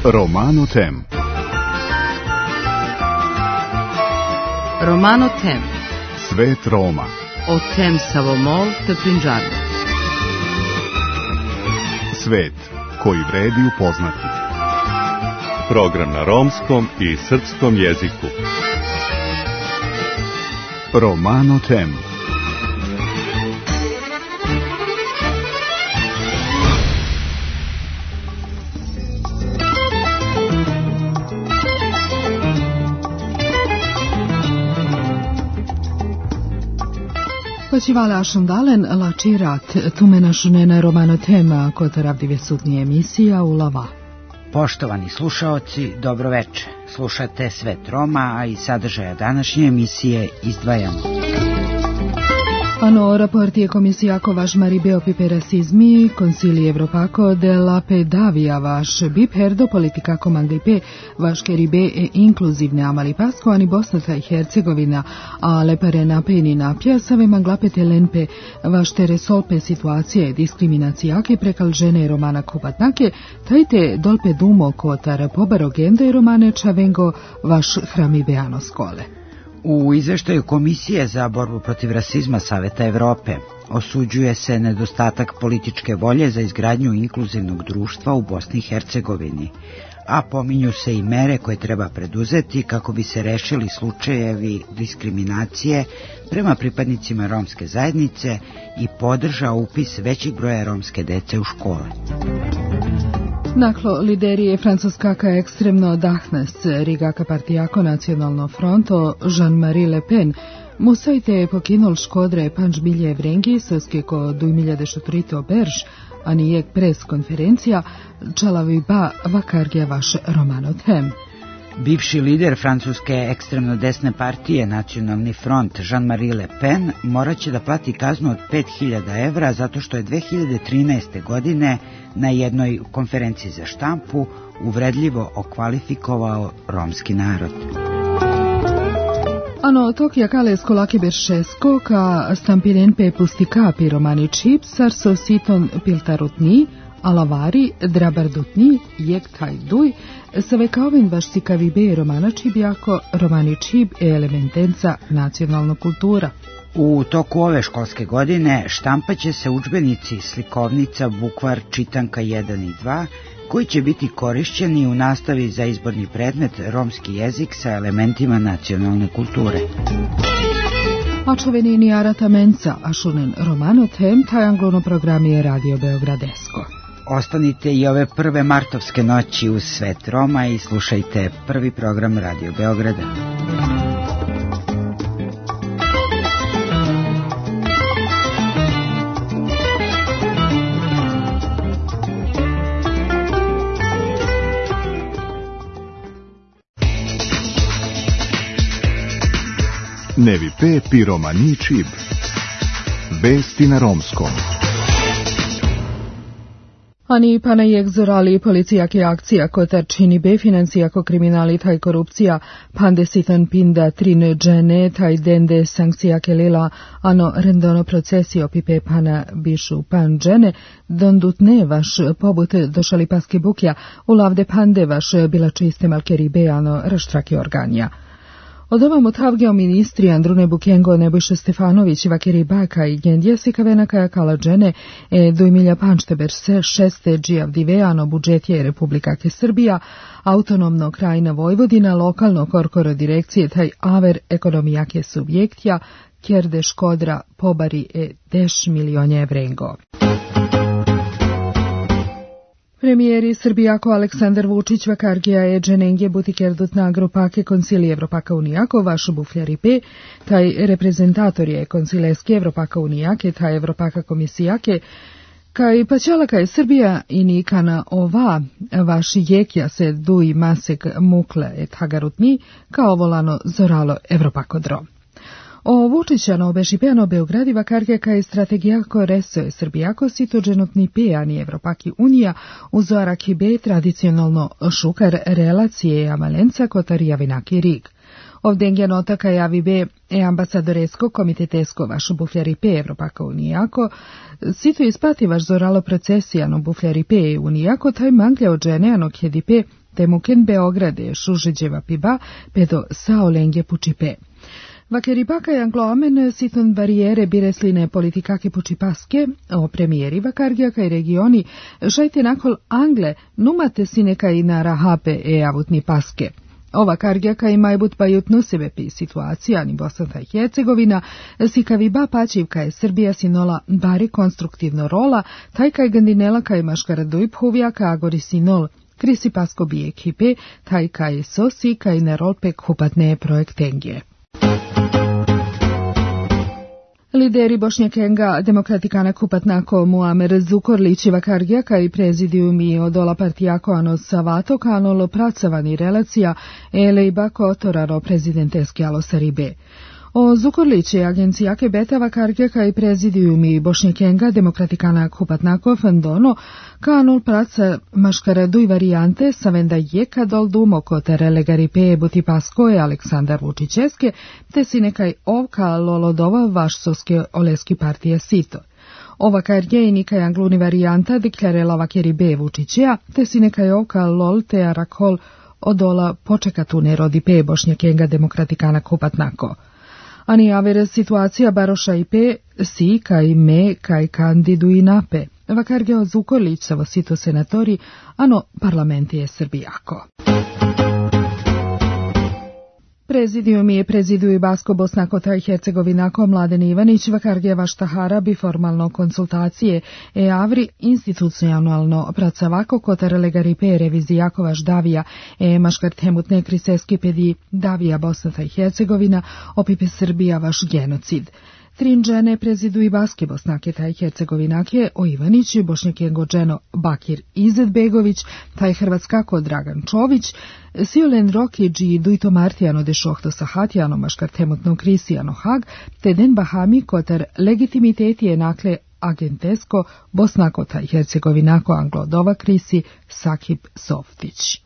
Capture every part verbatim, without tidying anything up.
Romano Tem. Romano Tem. Svet Roma. O tem Savomol te Prinđarno. Svet koji vredi upoznati. Program na romskom i srpskom jeziku. Romano Tem. Почивала Шундален лачират тумена шунена Romano Tema kod ravdive sutnije emisija u Lava. Poštovani slušaoci, dobro veče. Slušate Svet Roma, a i sadržaja današnje emisije izdvajamo. Ano raporti komisijako vaš maribeo pipe rasizmi, konsili Evropako de la pedavia vaš bip herdo politikako manglipe vaš keribe e inkluzivne amali pasko ani Bosna i Hercegovina, a lepare napeni napja save manglape telenpe vaš teresolpe situacije diskriminacijake prekal žene romana kupatnake, tajte dolpe dumo kotar pobaro gende romane čavengo vaš hrami beano skole. U izveštaju Komisije za borbu protiv rasizma Saveta Evrope osuđuje se nedostatak političke volje za izgradnju inkluzivnog društva u Bosni i Hercegovini, a pominju se i mere koje treba preduzeti kako bi se rešili slučajevi diskriminacije prema pripadnicima romske zajednice i podržao upis većeg broja romske dece u škole. Naklo liderije francuskaka ekstremno dahnes rigaka partijako nacionalno fronto Jean-Marie Le Pen musajte je pokinul škodre pančbilje vrengi soskeko dujmiljadesetrito berž, a nijek pres konferencija čalavi ba vakargja vaš Romano Tem. Bivši lider francuske ekstremno desne partije Nacionalni front Jean-Marie Le Pen morat će da plati kaznu od pet hiljada evra zato što je dve hiljade trinaeste. godine na jednoj konferenciji za štampu uvredljivo okvalifikovao romski narod. Ano Tokija kale skolaki beršesko ka stampinen pe pustikapi romani čip sar sositon piltarutni, alavari, drabardutni, jek taj duj, savekavin vaš sikavibe romana čibjako, romani čib e elementenca nacionalna kultura. U toku ove školske godine štampaće se udžbenici slikovnica, bukvar, čitanka jedan i dva, koji će biti korišćeni u nastavi za izborni predmet romski jezik sa elementima nacionalne kulture. A čovenini arata menca, a šunen Romano Tem, taj anglono program je Radio Beogradesko. Ostanite i ove prve martovske noći uz Svet Roma i slušajte prvi program Radio Beograda. Nevi pe piromani čib. Vesti na romskom. Ani pana je egzorali policijake akcija kotar čini be financijako kriminali taj korupcija pandesitan pinda trine džene taj dende sankcijake lila ano rendono procesio pipe pana bišu pan džene dondutne vaš pobute došali paske bukja u lavde pande vaš bila čiste malkeribe ano raštrake organija. Od ovam otavgeo ministri Andrune Bukengo, Nebojša Stefanović, Vakeri Baka i Gendija Sikavenaka kala džene e dojmilja pančteber se šeste džijav divejano budžetje Republikake Srbija, autonomno krajina Vojvodina, lokalno korkoro direkcije taj aver ekonomijake subjektja, kjerde škodra pobari e deš milionje evrengo. Premijeri Srbijako Aleksandar Vučić vakargija je dženengje butikerdutna grupake koncili Evropaka unijako vašu bufljari pe, taj reprezentator je koncileski Evropaka unijake, taj Evropaka komisijake, kaj paćalaka je Srbija i nikana ova vaši jekja se duj masek mukle et hagarutni, kao volano zoralo Evropako dro. O Vučićano obešipeno Beogradi vakarge kaj strategijako reso je Srbijako sitođenotni pejani Evropaki unija uzoaraki be tradicionalno šukar relacije amalenca kotar javinaki rig. Ovdje nota kaj javi be e ambasadoresko komitetesko vaš bufljari pe Evropaka unijako, sito ispati vaš zoralo procesijano bufljari pe unijako taj manglja od žene ano kjedi pe temuken Beograde šužeđeva piba pedo saolenge pučipe. Vakeribaka i angloamen siton barijere biresline politikake pučipaske, o premijeri vakargjaka i regioni, šajte nakol Angle, numate sineka i na rahape e avutni paske. Ova kargjaka i majbut pajutno sebe pi situacija ni Bosna i Hercegovina, si kaviba pačivka je Srbija sinola bari konstruktivno rola, taj kaj gandinela kaj maškaraduj phuvjaka agori sinol, krisi pasko bi ekipe, taj kaj sosi kaj nerolpek hupatne projektengje. Lideri Bošnjakenga demokratikana kupatnako Muamer Zukorlić i Vakargjaka i prezidium i odola partijako ano savato kanolo pracovani relacija ele i bako otoraro prezidenteski alo saribe. O Zukorlić je agencijake beta Vakargjaka i prezidium i Bošnjakenga demokratikana kupatnako fandono kanol praca maškaraduj varijante savenda jeka dol dumo kotere legaripe butipasko je Aleksandar Vučićeske te si nekaj ovka lolodova vašsovske oleski partije sito. Ova karje i nikaj angluni varijanta deklarela vakeribe Vučićeja te si nekaj ovka lol te arakol odola počekatune rodipe Bošnjakenga demokratikana kupatnako. Ani avere situacija baroša i pe si kaj me kaj kandidu i nape. Vakargeo Zukorlić savo sito senatori, ano parlamenti je Srbijako. Prezidium je prezidiu i Basko Bosnakota i Hercegovinako Mladen Ivanić Vakargjeva štahara bi formalno konsultacije e avri institucionalno pracovako kotar legaripe revizijakovaš davija e maškart hemutne kriseski pedi davija Bosna i Hercegovina opipe Srbija vaš genocid. Trin žene prezidu i Baske Bosnake taj Hercegovinake o Ivanići, Bošnjakengo dženo Bakir Izetbegović, taj Hrvatskako Dragan Čović, Siolen Rokiđi i Dujto Martijano de Šohto Sahatijano maškar temotno Krisijano Hag, te Den Bahami kotar legitimiteti je nakle agentesko Bosnako taj Hercegovinako Anglodova Krisi Sakip Softić.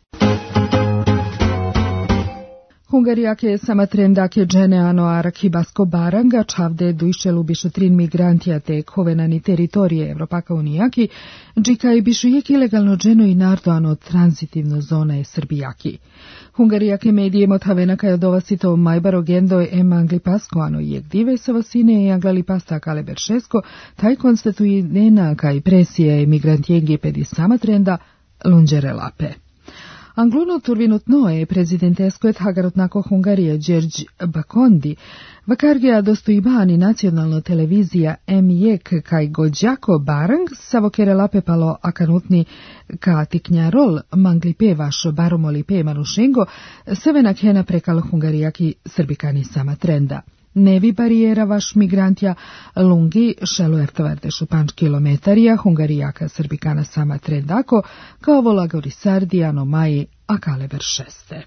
Hungarijake je sama trendake džene ano arak i Basko Baranga, čavde dujšelu bišu trin migrantija te kovenani teritorije Evropaka unijaki, džika i bišu jek ilegalno dženo i nardo ano tranzitivno zona je Srbijaki. Hungarijake medije mothavenaka je dovasito majbaro gendo em angli pasko ano jek dive savasine i anglali pasta kaleber šesko, taj konstatuje nena kaj presije emigrantjengi pedi sama trenda lunđere lape. Angluno turvinutno je prezidentesko et hagarotnako Hungarije Đerđ Bakondi, Vakargija dostojbani nacionalno televizija Emijek kaj Gođako Barang savokere lape palo akanutni ka tiknjarol manglipe vaš baromolipe manušengo sevenak hena prekal Hungarijaki srbikani sama trenda. Nevi barijera vaš migrantja lungi šelo ertovarde šupanč kilometarija Hungarijaka srbikana sama trendako kao volagori sardijano maji a kaleber šeste.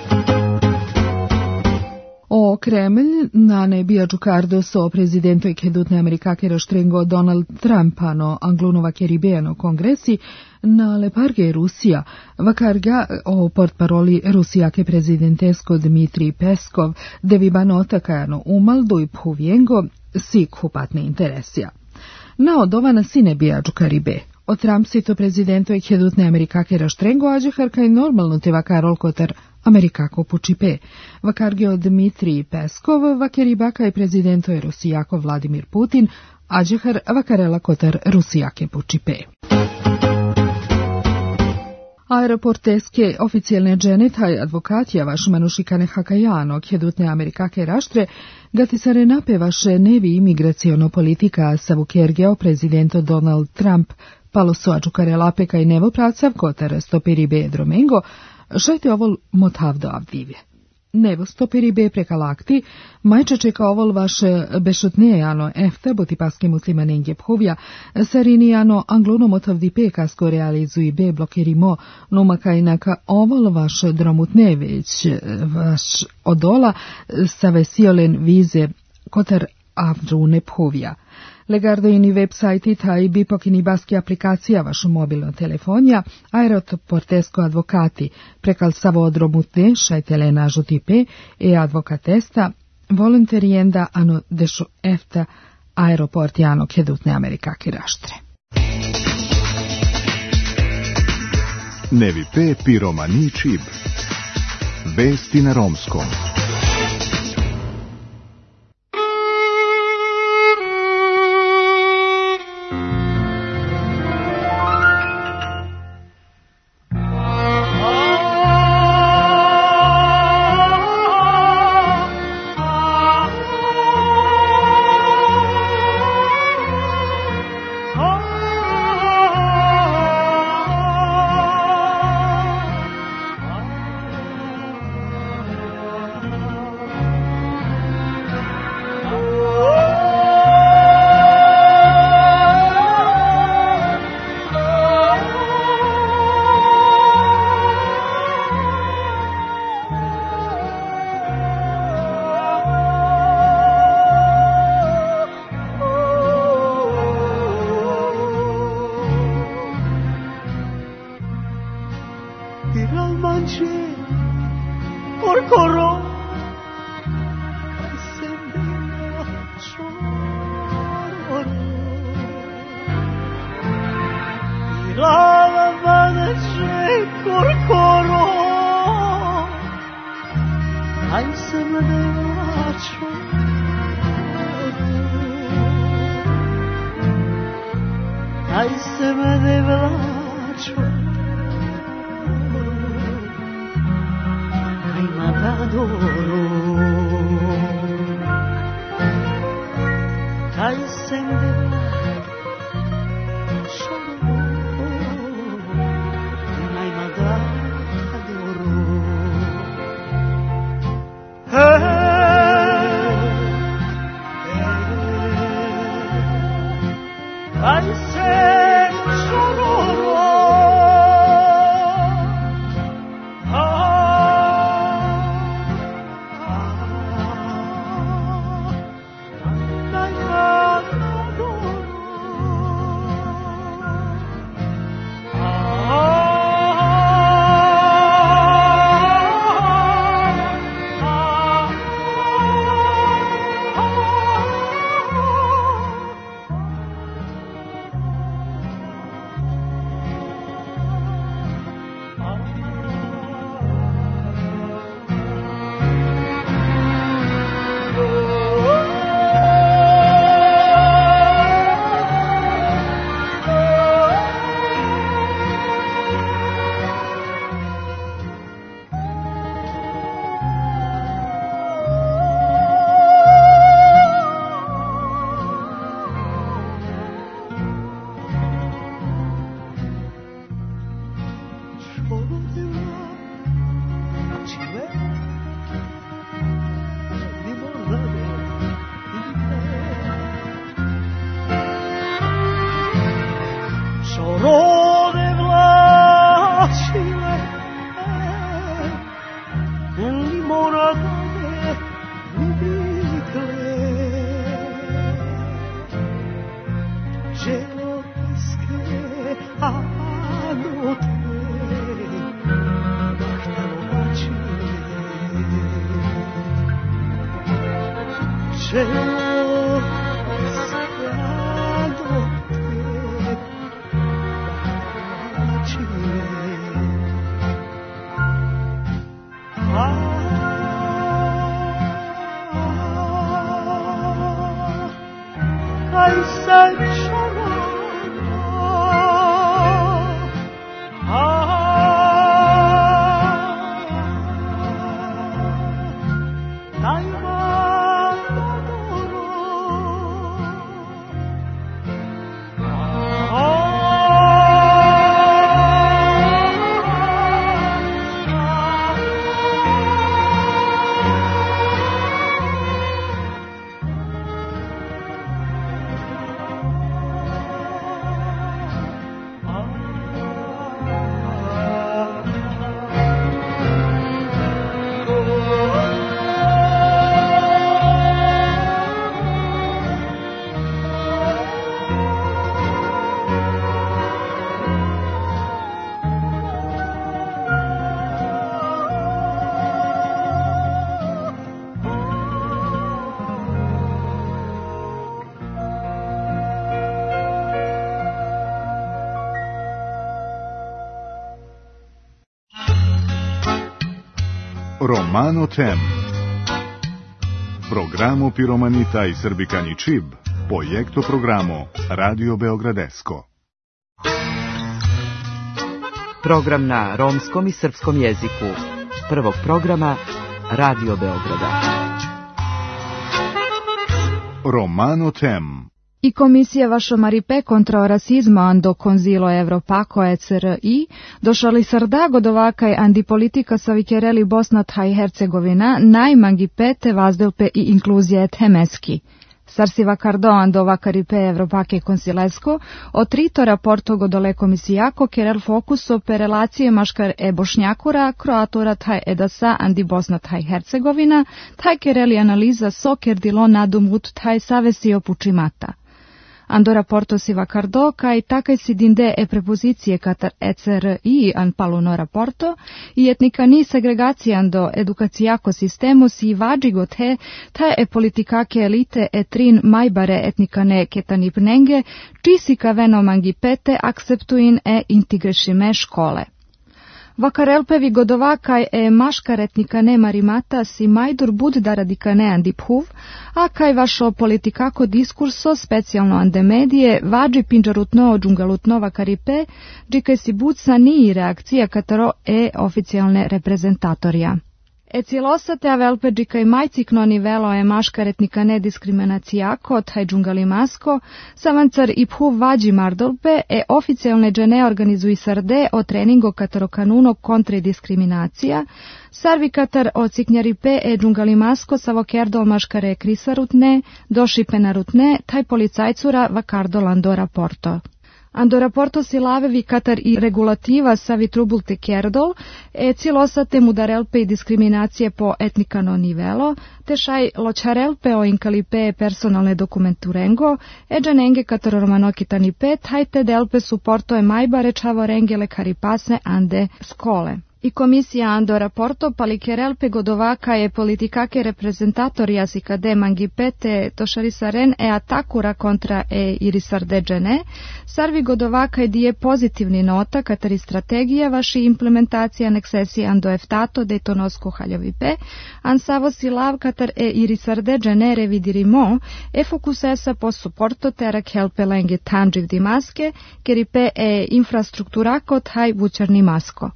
O Kremlj na nebija džukardo so prezidento i kedutne Amerikake raštrengo Donald Trump ano Anglunova keribejano kongresi na leparge Rusija, vakarga o portparoli Rusijake prezidentesko Dmitrij Peskov, devibanota kajano umaldu i phuvjengo sik hupatne interesija. Na odovana sine bija džukaribe. O Trump sito prezidento i kedutne Amerikake raštrengo ađehar kaj normalno te vakarol kotar Amerikako pučipe. Vakargeo Dmitrij Peskov, vakeribaka i prezidento je Rusijako Vladimir Putin, ađehar vakarela kotar Rusijake pučipe. Aeroporteske oficijalne džene taj advokatija vaš manušikane Hakajano, kedutne Amerikake raštre, gatisare nape vaše nevi imigracijono politika savukergeo prezidento Donald Trump, palo su ađukare lapeka i nevo pracav kotar stopiribe dromengo, šajte ovol motavdo avdivje. Nevo stopiribe prekalakti, majče čeka ovol vaše bešutnejano efta botipaski muslimanenje phuvja, sarinijano angluno motavdi pekasko realizuje be blokerimo, numakajnaka ovol vaš dromutne već vaš odola savesiolen vize kotar avdrune phuvja. Legardojini websajti taj bi pokini baski aplikacija vašu mobilno telefonija, aeroportesko advokati, prekal savo odromutne, šajtele nažuti pe, e advokatesta, volonterijenda ano dešo efta aeroportijano kedutne Amerikake raštre. Nevi P. Piromani Čib. Vesti na romskom. Dai, ma Romano Tem. Programo Piromanita i Srbikani Čib, projekto programo Radio Beogradesko. Program na romskom i srpskom jeziku. Prvog programa Radio Beograda. Romano Tem. I Komisija vašo Maripe kontra rasizma ando konzilo Evropako E C R I došali sardago dovakaj antipolitika savikereli Bosna i Hercegovina najmangi pete vazdelpe i inkluzije temeski. Sarsiva Kardo ando vakaripe Evropake konsilesko o trito raporto godole komisijako kerel fokuso pe relacije maškar e Bošnjakura, Kroatora taj edasa andi Bosna taj Hercegovina, taj kereli analiza soker dilo nadumut taj savesi opučimata. Ando raporto siva Kardo, kaj takaj si dinde e prepozicije katar E C R I an paluno raporto, i etnika ni segregacija ando edukacijako sistemu si vađigo te, taj e politikake elite e trin majbare etnikane ketanipnenge, čisika veno mangi pete akceptuin e integrešime škole. Vakarelpevi godovakaj e maškar etnikane marimata si majdur bud da radikane andiphuv, a kaj vašo politikako diskurso specijalno ande medije vađi pinđarutno džungalutno vakaripe, džikaj si bud sa nii reakcija kataro e oficijalne reprezentatorija. E cilosate avelpe džikaj majcikno nivelo e maškar etnikane diskriminacijako taj džungalimasko, savancar i phuv vađi mardolpe e oficijalne džene organizuj sarde o treningo kataro kanuno kontre diskriminacija, sarvi katar o ciknjaripe e džungalimasko savokerdol maškare krisarutne, došipenarutne, taj policajcura vakardol ando raporto. Ando raporto silavevi katar i regulativa savi trubulte kerdol, e cilosate mudarelpe i diskriminacije po etnikano nivelo, te šaj ločarelpe o inkalipe personalne dokumenturengo, e džanenge katar romanokitanipe, tajte delpe suporto e majbare čavorenge lekaripasne ande skole. I komisija ando raporto palikerelpe godovaka je politikake reprezentatorija si kade mangipete tošarisaren e atakura kontra e irisarde džene, sarvi godovaka je dije pozitivni nota katari strategija vaši implementacija aneksesi ando eftato detonosko haljavipe, an savo silav katar e irisarde džene revidirimo e fokusesa po suporto terak helpe lenge tanđiv dimaske, keripe e infrastrukturako taj vučarni masko.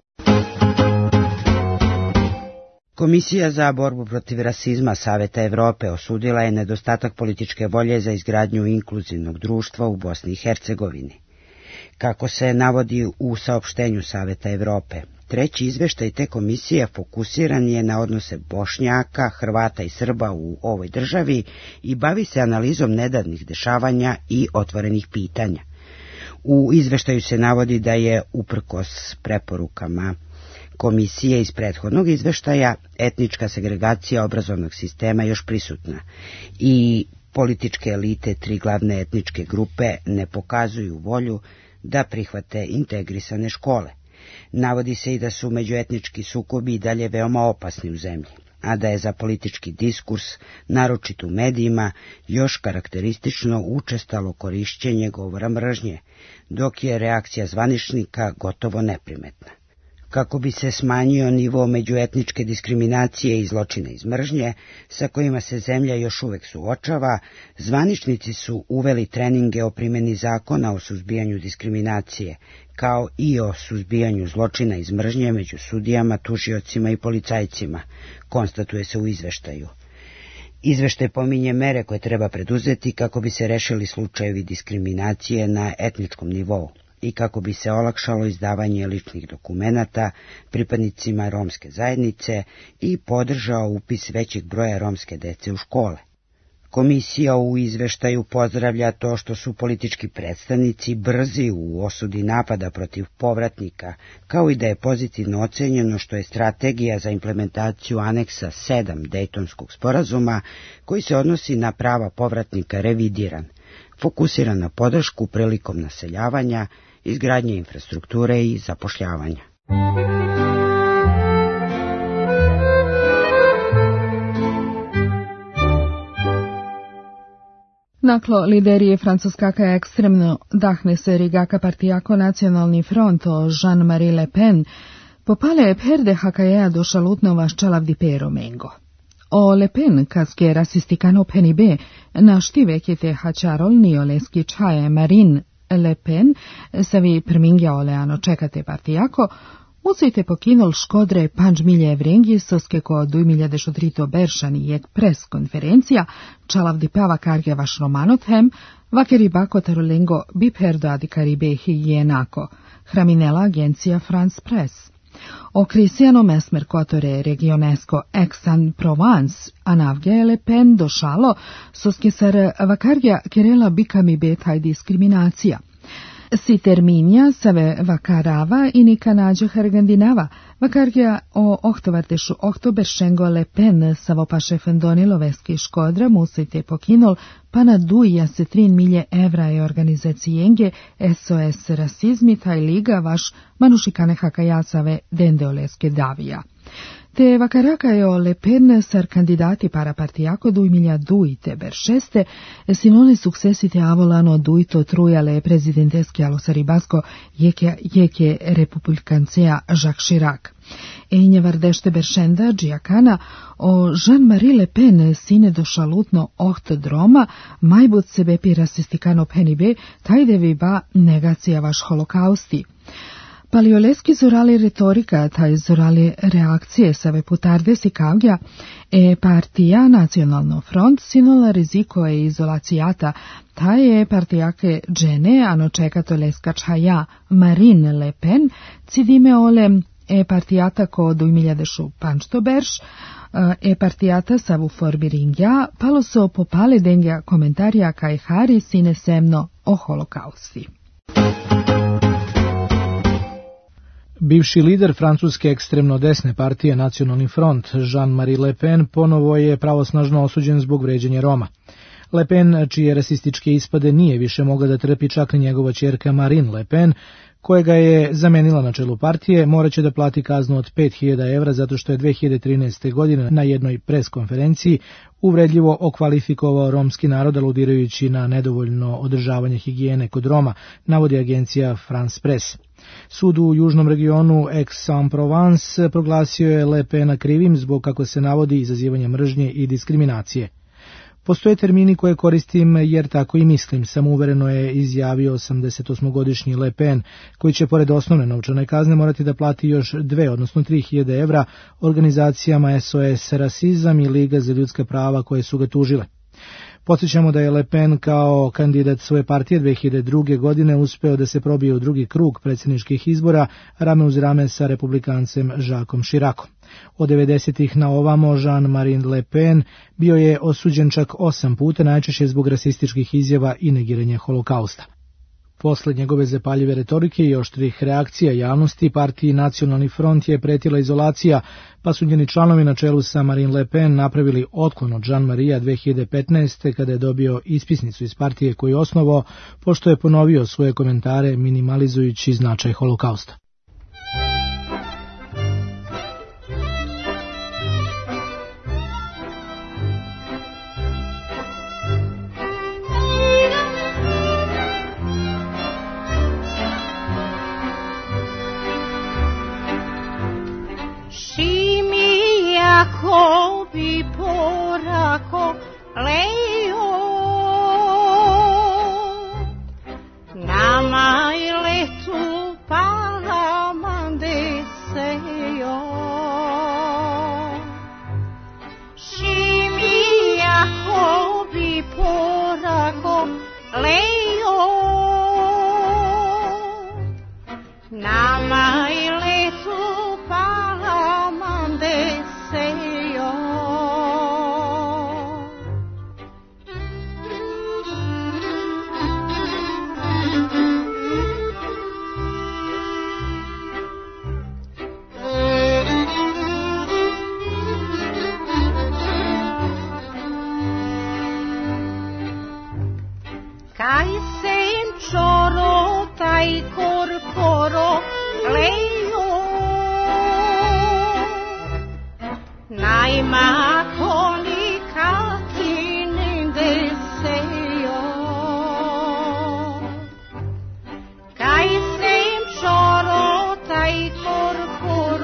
Komisija za borbu protiv rasizma Saveta Evrope osudila je nedostatak političke volje za izgradnju inkluzivnog društva u Bosni i Hercegovini. Kako se navodi u saopštenju Saveta Evrope, treći izveštaj te komisije fokusiran je na odnose Bošnjaka, Hrvata i Srba u ovoj državi i bavi se analizom nedavnih dešavanja i otvorenih pitanja. U izveštaju se navodi da je, uprkos preporukama komisije iz prethodnog izveštaja, etnička segregacija obrazovnog sistema još prisutna i političke elite tri glavne etničke grupe ne pokazuju volju da prihvate integrisane škole. Navodi se i da su međuetnički sukobi i dalje veoma opasni u zemlji, a da je za politički diskurs, naročito u medijima, još karakteristično učestalo korišćenje govora mržnje, dok je reakcija zvaničnika gotovo neprimetna. Kako bi se smanjio nivo međuetničke diskriminacije i zločina iz mržnje, sa kojima se zemlja još uvek suočava, zvaničnici su uveli treninge o primjeni zakona o suzbijanju diskriminacije, kao i o suzbijanju zločina iz mržnje među sudijama, tužiocima i policajcima, konstatuje se u izveštaju. Izveštaj pominje mere koje treba preduzeti kako bi se rešili slučajevi diskriminacije na etničkom nivou i kako bi se olakšalo izdavanje ličnih dokumenata pripadnicima romske zajednice i podržao upis većeg broja romske dece u škole. Komisija u izveštaju pozdravlja to što su politički predstavnici brzi u osudi napada protiv povratnika, kao i da je pozitivno ocenjeno što je strategija za implementaciju aneksa sedam Dejtonskog sporazuma, koji se odnosi na prava povratnika, revidiran, fokusiran na podršku prilikom naseljavanja, izgradnje infrastrukture i zapošljavanja. Naklo liderije francuskaka ekstremno dahne se rigaka partijako Nacionalni front o Jean-Marie Le Pen, Popale perde hakaea došalutnova ščalavdi pero mengo. O Le Pen, kaske rasistikano penibe, našti vekete hačarol nioleski čaje Marin Le Pen, savi prmingja oleano čekate partijako, Ucite pokinol škodre panč milje evrengi soske ko duj milje dešotrito beršani jek pres konferencija, čalavdi pava karge vaš romanothem, vakeri bako tarolengo bi perdo adikaribe higienako, hraminela agencija France Press. O Cristiano Mesmer kotore regionesko Aix-en-Provence, anavge Le Pen došalo, soske sar vakarja kerela bikami betaj diskriminacija. Si terminja save vakarava i nika nađe hargandinava, vakarja o ohtovartešu ohtoberšengo Le Pen savopaše fendonilo veski škodra musite pokinol, pa na duja se trin milje evra je organizacijenge S O S rasizmi taj liga vaš manušikane hakajasave dendeoleske davija. Te vakaraka je o Le Pen sar kandidati para partijako duj milja dujte beršeste, sinone suksesite avolano dujto trujale prezidenteski alosaribasko jeke, jeke republikancea Jacques Chirac. Ejnje vardešte beršenda džijakana o Jean-Marie Le Pen sine došalutno ohto droma, majbut sebe pi rasistikano penibe, tajdevi ba negacija vaš holokausti. Palioleski zorali retorika, taj zorali reakcije save putarde si kavgja, e partija Nacionalno front sinola riziko e izolacijata, taj je partijake džene, ano čekato leskačhaja Marine Le Pen, cidime ole e partijata ko duj miljadešu pančto berš, e partijata savu forbi ringja, palo so popale dengja komentarja kaj hari sine semno o holokausti. Bivši lider francuske ekstremno desne partije Nacionalni front, Jean-Marie Le Pen, ponovo je pravosnažno osuđen zbog vređanja Roma. Le Pen, čije rasističke ispade nije više mogla da trpi čak ni njegova ćerka Marine Le Pen, kojega je zamenila na čelu partije, moraće da plati kaznu od pet hiljada evra zato što je dve hiljade trinaeste. godine na jednoj pres konferenciji uvredljivo okvalifikovao romski narod aludirajući na nedovoljno održavanje higijene kod Roma, navodi agencija France Press. Sud u južnom regionu Aix-en-Provence proglasio je Le Pena krivim zbog, kako se navodi, izazivanja mržnje i diskriminacije. Postoje termini koje koristim jer tako i mislim, samouvereno je izjavio osamdesetosmogodišnji Le Pen, koji će pored osnovne novčane kazne morati da plati još dve, odnosno tri hiljade evra organizacijama S O S Rasizam i Liga za ljudska prava koje su ga tužile. Podsjećamo da je Le Pen kao kandidat svoje partije dve hiljade druge. godine uspeo da se probije u drugi krug predsjedničkih izbora rame uz rame sa republikancem Jacquesom Chiracom. Od devedesetih na ovamo Jean-Marie Le Pen bio je osuđen čak osam puta, najčešće zbog rasističkih izjava i negiranja holokausta. Posle njegove zapaljive retorike i oštrih reakcija javnosti, partiji Nacionalni front je pretila izolacija, pa su njeni članovi na čelu sa Marine Le Pen napravili otklon od Jean-Marie dve hiljade petnaeste. kada je dobio ispisnicu iz partije koju je osnovao, pošto je ponovio svoje komentare minimalizujući značaj holokausta. Ko bi porako lejo nama i letu palamande sejo šimija ko bi porako lejo nama i letu palamande sejo. Kaj se im čoro taj kor koro lejo najma kolika ti ninde sejo kaj se im čoro taj kor koro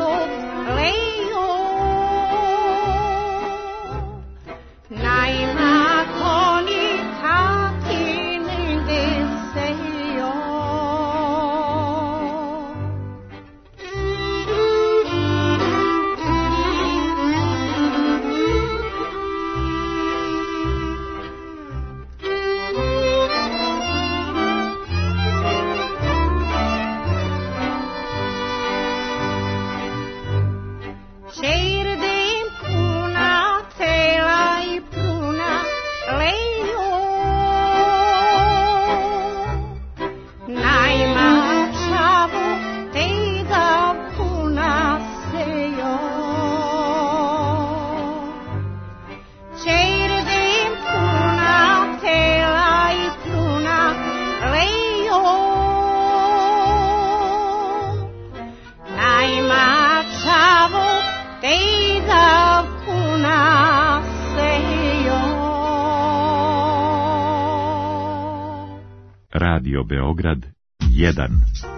Radio Beograd jedan.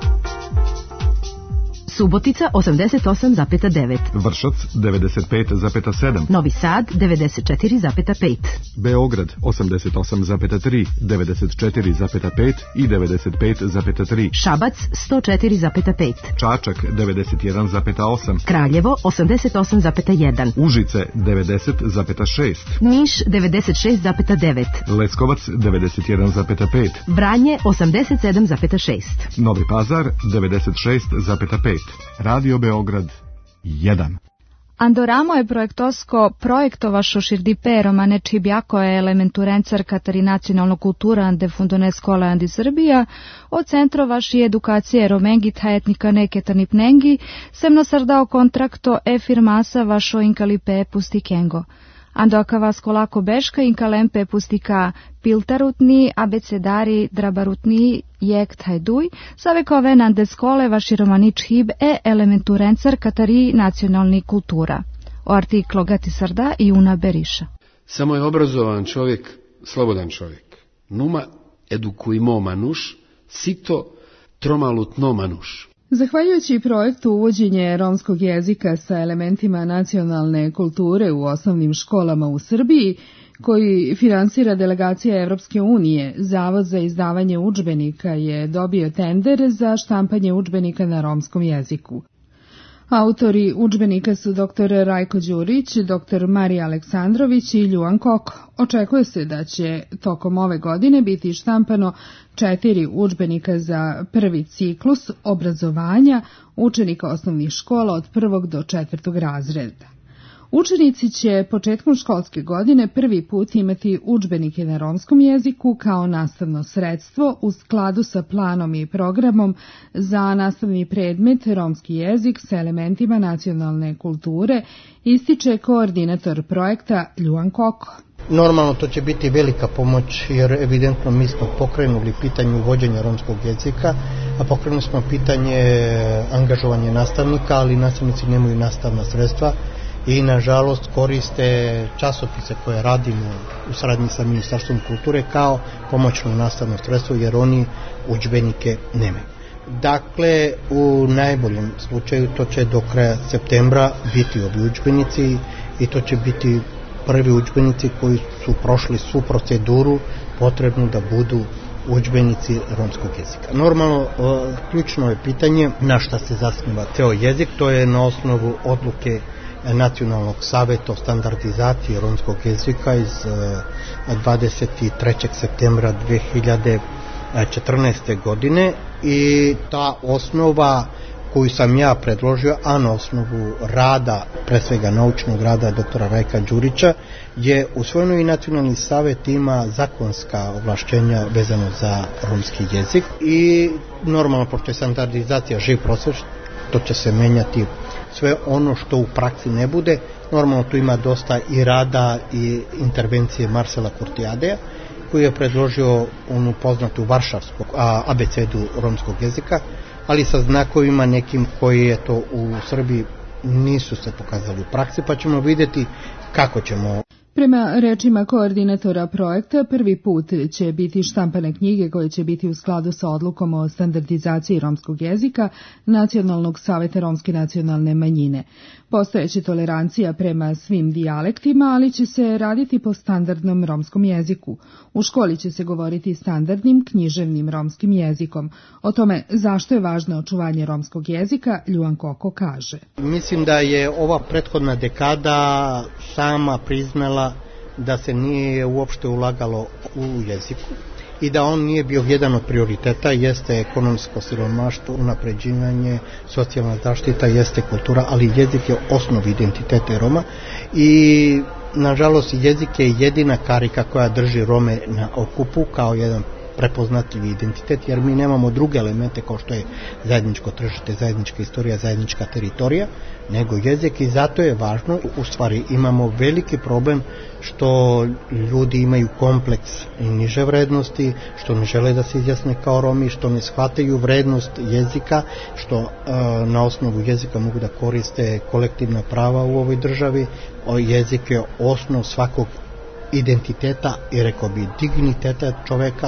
Subotica osamdeset osam zarez devet. Vršac devedeset pet zarez sedam. Novi Sad devedeset četiri zarez pet. Beograd osamdeset osam zarez tri, devedeset četiri zarez pet i devedeset pet zarez tri. Šabac sto četiri zarez pet. Čačak devedeset jedan zarez osam. Kraljevo osamdeset osam zarez jedan. Užice devedeset zarez šest. Niš devedeset šest zarez devet. Leskovac devedeset jedan zarez pet. Vranje osamdeset sedam zarez šest. Novi Pazar devedeset šest zarez pet. Radio Beograd jedan. Andoramo je projektosko projektovašo širdipero maneči bjako je elementurencar katari nacionalno kultura ande fundone skola andi Srbija, od centro vaši edukacije romengit etnika neketani pnengi, semno sardao kontrakto e firmasa vašo inkalipe pustikengo. Ando akava skolako beška inkalempe pustika piltarutni, abecedari drabarutni jekt hajduj, savekove nande skole vaši romanič hib e elementurencar katari nacionalni kultura. O artiklo Gati Sarda i Una Beriša. Samo je obrazovan čovjek, slobodan čovjek. Numa edukujmo manuš, sito tromalutno manuš. Zahvaljujući projektu uvođenje romskog jezika sa elementima nacionalne kulture u osnovnim školama u Srbiji, koji finansira delegacija Evropske unije, Zavod za izdavanje udžbenika je dobio tender za štampanje udžbenika na romskom jeziku. Autori udžbenika su doktor Rajko Đurić, doktor Marija Aleksandrović i Ljuan Koko. Očekuje se da će tokom ove godine biti štampano četiri udžbenika za prvi ciklus obrazovanja učenika osnovnih škola od prvog do četvrtog razreda. Učenici će početkom školske godine prvi put imati udžbenike na romskom jeziku kao nastavno sredstvo u skladu sa planom i programom za nastavni predmet romski jezik sa elementima nacionalne kulture, ističe koordinator projekta Ljuan Koko. Normalno to će biti velika pomoć jer evidentno mi smo pokrenuli pitanje uvođenja romskog jezika, a pokrenuli smo pitanje angažovanja nastavnika, ali nastavnici nemaju nastavna sredstva i nažalost koriste časopise koje radimo u saradnji sa Ministarstvom kulture kao pomoćno nastavno sredstvo jer oni udžbenike nemaju. Dakle, u najboljem slučaju to će do kraja septembra biti ovi udžbenici i to će biti prvi udžbenici koji su prošli svu proceduru potrebnu da budu udžbenici romskog jezika. Normalno, ključno je pitanje na šta se zasniva ceo jezik, to je na osnovu odluke Nacionalnog saveta o standardizaciji romskog jezika iz dvadeset trećeg septembra dve hiljade četrnaeste. godine i ta osnova koju sam ja predložio, a na osnovu rada, pre svega naučnog rada doktora Rajka Đurića, je usvojeno i Nacionalni savet ima zakonska ovlašćenja vezano za romski jezik i normalno, pošto je standardizacija živ proces, to će se menjati sve ono što u praksi ne bude. Normalno tu ima dosta i rada i intervencije Marcela Kurtijadeja, koji je predložio onu poznatu varšavsku abecedu romskog jezika, ali sa znakovima nekim koji je to u Srbiji nisu se pokazali u praksi, pa ćemo vidjeti kako ćemo. Prema rečima koordinatora projekta, prvi put će biti štampane knjige koje će biti u skladu sa odlukom o standardizaciji romskog jezika Nacionalnog saveta romske nacionalne manjine. Postojeće tolerancija prema svim dijalektima, ali će se raditi po standardnom romskom jeziku. U školi će se govoriti standardnim književnim romskim jezikom. O tome zašto je važno očuvanje romskog jezika, Ljuan Koko kaže. Mislim da je ova prethodna dekada sama priznala da se nije uopšte ulagalo u jeziku i da on nije bio jedan od prioriteta, jeste ekonomsko siromaštvo, unapređivanje, socijalna zaštita, jeste kultura, ali jezik je osnov identiteta Roma i nažalost jezik je jedina karika koja drži Rome na okupu kao jedan prepoznatljivi identitet, jer mi nemamo druge elemente kao što je zajedničko tržište, zajednička istorija, zajednička teritorija, nego jezik i zato je važno, u stvari imamo veliki problem što ljudi imaju kompleks i niže vrednosti, što ne žele da se izjasne kao Romi, što ne shvataju vrednost jezika, što e, na osnovu jezika mogu da koriste kolektivna prava u ovoj državi. O, jezik je osnov svakog identiteta i rekao bi digniteta čoveka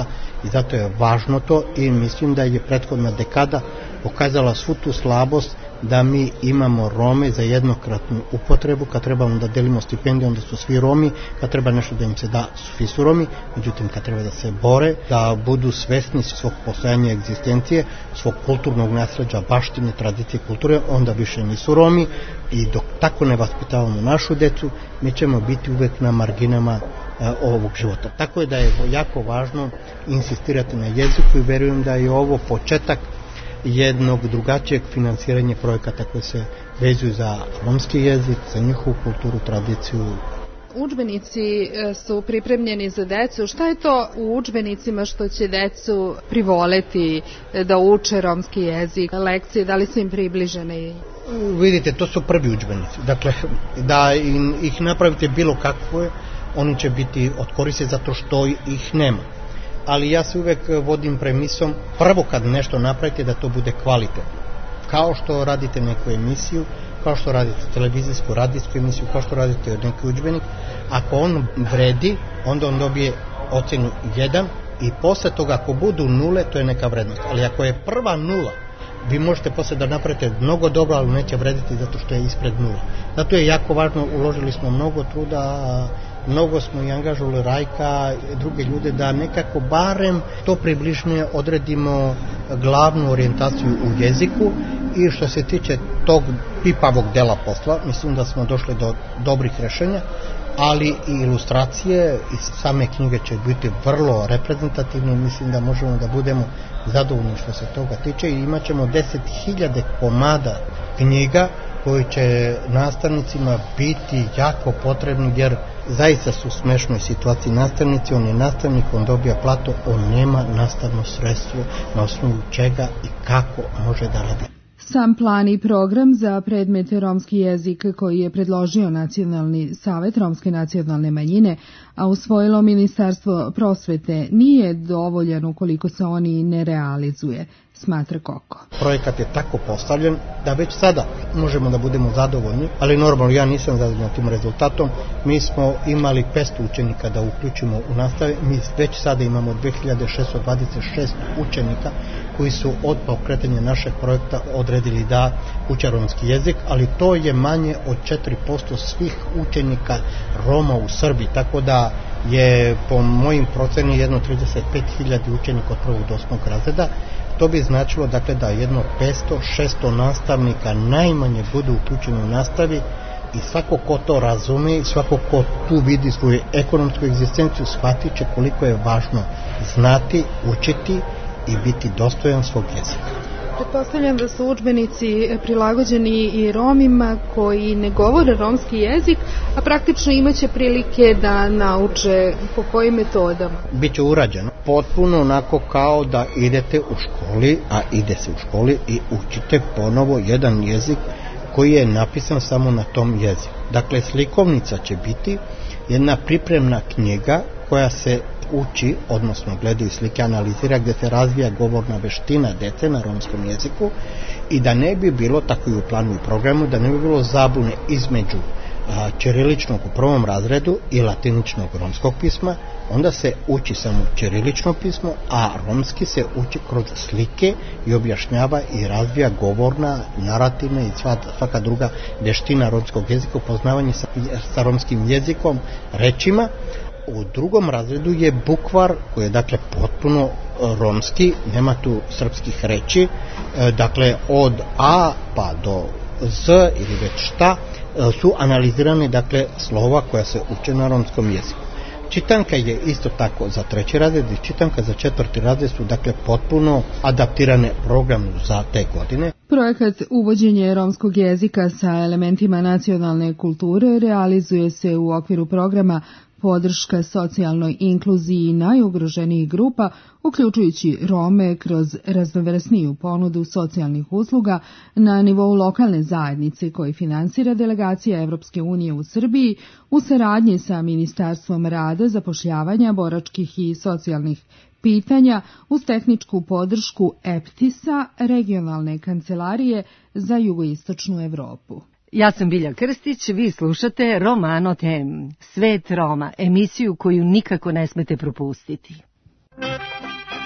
i zato je važno to i mislim da je prethodna dekada pokazala svu tu slabost da mi imamo Rome za jednokratnu upotrebu, kad trebamo da delimo stipendije onda su svi Romi, kad treba nešto da im se da svi su Romi, međutim kad treba da se bore, da budu svesni svog postojanja egzistencije, svog kulturnog nasleđa, baštine, tradicije, kulture, onda više nisu Romi i dok tako ne vaspitavamo našu decu, mi ćemo biti uvek na marginama e, ovog života. Tako je da je jako važno insistirati na jeziku i verujem da je ovo početak jednog drugačijeg finansiranja projekata koje se vezuju za romski jezik, za njihovu kulturu, tradiciju. Udžbenici su pripremljeni za decu. Šta je to u udžbenicima što će decu privoleti da uče romski jezik? Lekcije, da li su im približene? Vidite, to su prvi udžbenici. Dakle, da ih napravite bilo kakve, oni će biti od koriste zato što ih nema. Ali ja se uvek vodim premisom, prvo kad nešto napravite da to bude kvalitetno. Kao što radite neku emisiju, kao što radite televizijsku, radijsku emisiju, kao što radite neki udžbenik, ako on vredi, onda on dobije ocenu jedan i posle toga ako budu nule, to je neka vrednost. Ali ako je prva nula, vi možete posle da napravite mnogo dobro, ali neće vrediti zato što je ispred nula. Zato je jako važno, uložili smo mnogo truda, mnogo smo i angažovali Rajka i druge ljude da nekako barem to približnije odredimo glavnu orijentaciju u jeziku i što se tiče tog pipavog dela posla, mislim da smo došli do dobrih rešenja, ali i ilustracije i same knjige će biti vrlo reprezentativne, mislim da možemo da budemo zadovoljni što se toga tiče i imat ćemo deset hiljada komada knjiga koji će nastavnicima biti jako potrebni jer zaista su u smešnoj situaciji nastavnici, on je nastavnik, on dobija platu, on nema nastavno sredstvo na osnovu čega i kako može da radi. Sam plan i program za predmete romski jezik koji je predložio Nacionalni savet romske nacionalne manjine, a usvojilo Ministarstvo prosvete, nije dovoljan ukoliko se oni ne realizuje, smatra Koko. Projekat je tako postavljen da već sada možemo da budemo zadovoljni, ali normalno ja nisam zadovoljan tim rezultatom. Mi smo imali petsto učenika da uključimo u nastave, mi već sada imamo dve hiljade šessto dvadeset šest učenika koji su od pokretanja našeg projekta odredili da uče romski jezik, ali to je manje od četiri posto svih učenika Roma u Srbiji, tako da je po mojim proceni jedno trideset pet hiljada učenika od prvog do osmog razreda. To bi značilo dakle da jedno petsto šesto nastavnika najmanje bude uključeno u nastavi i svako ko to razume i svako ko tu vidi svoju ekonomsku egzistenciju shvatit će koliko je važno znati, učiti i biti dostojan svog jezika. Pretpostavljam da su udžbenici prilagođeni i Romima koji ne govore romski jezik, a praktično imaće prilike da nauče po kojim metodama. Biće urađeno potpuno onako kao da idete u školi, a ide se u školi i učite ponovo jedan jezik koji je napisan samo na tom jeziku. Dakle, slikovnica će biti jedna pripremna knjiga koja se uči, odnosno gledaju slike, analizira gdje se razvija govorna veština dece na romskom jeziku i da ne bi bilo, tako i u planu i programu, da ne bi bilo zabune između a, ćiriličnog u prvom razredu i latiničnog romskog pisma, onda se uči samo ćirilično pismo, a romski se uči kroz slike i objašnjava i razvija govorna, narativna i svaka druga veština romskog jezika, upoznavanje sa, sa romskim jezikom, rečima. U drugom razredu je bukvar koji je dakle potpuno romski, nema tu srpskih reči, dakle od A pa do Z ili već šta su analizirane dakle slova koja se uče na romskom jeziku. Čitanka je isto tako za treći razred i čitanka za četvrti razred su dakle potpuno adaptirane programu za te godine. Projekat uvođenje romskog jezika sa elementima nacionalne kulture realizuje se u okviru programa podrška socijalnoj inkluziji najugroženijih grupa, uključujući Rome kroz raznovrsniju ponudu socijalnih usluga na nivou lokalne zajednice koji finansira delegacija Evropske unije u Srbiji u saradnji sa Ministarstvom rada, zapošljavanja, boračkih i socijalnih pitanja uz tehničku podršku E P T I S-a, regionalne kancelarije za jugoistočnu Evropu. Ja sam Bilja Krstić, vi slušate Romano Tem, Svet Roma, emisiju koju nikako ne smete propustiti.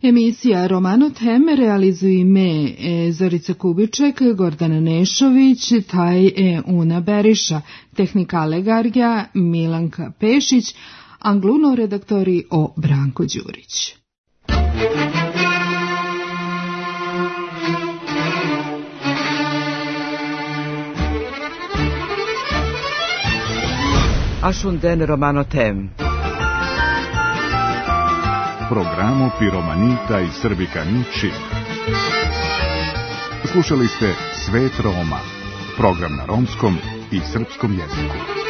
Emisija Romano Teme realizuju me e, Zorica Kubiček, Gordana Nešović, taj e, Una Beriša, tehnika Legarja, Milanka Pešić, angluno redaktori o Branko Đurić. Ashunden Romano Tem. Programo Piromanita i Srbikani Čib. Slušali ste Svet Roma, program na romskom i srpskom jeziku.